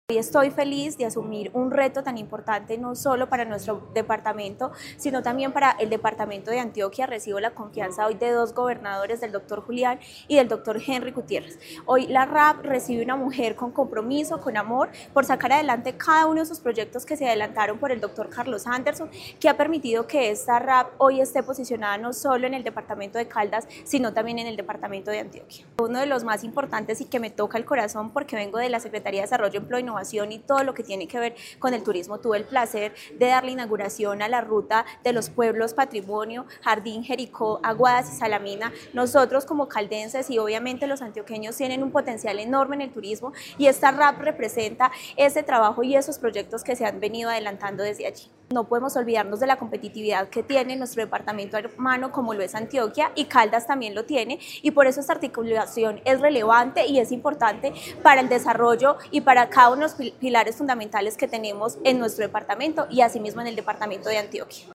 Hoy estoy feliz de asumir un reto tan importante no solo para nuestro departamento, sino también para el departamento de Antioquia. Recibo la confianza hoy de dos gobernadores, del doctor Julián y del doctor Henry Gutiérrez. Hoy la RAP recibe una mujer con compromiso, con amor, por sacar adelante cada uno de sus proyectos que se adelantaron por el doctor Carlos Anderson, que ha permitido que esta RAP hoy esté posicionada no solo en el departamento de Caldas, sino también en el departamento de Antioquia. Uno de los más importantes y que me toca el corazón porque vengo de la Secretaría de Desarrollo, Empleo e Innovación y todo lo que tiene que ver con el turismo. Tuve el placer de dar la inauguración a la ruta de los pueblos patrimonio, Jardín, Jericó, Aguadas y Salamina. Nosotros como caldenses y obviamente los antioqueños tienen un potencial enorme en el turismo y esta RAP representa ese trabajo y esos proyectos que se han venido adelantando desde allí. No podemos olvidarnos de la competitividad que tiene nuestro departamento hermano como lo es Antioquia, y Caldas también lo tiene, y por eso esta articulación es relevante y es importante para el desarrollo y para cada uno de los pilares fundamentales que tenemos en nuestro departamento y asimismo en el departamento de Antioquia.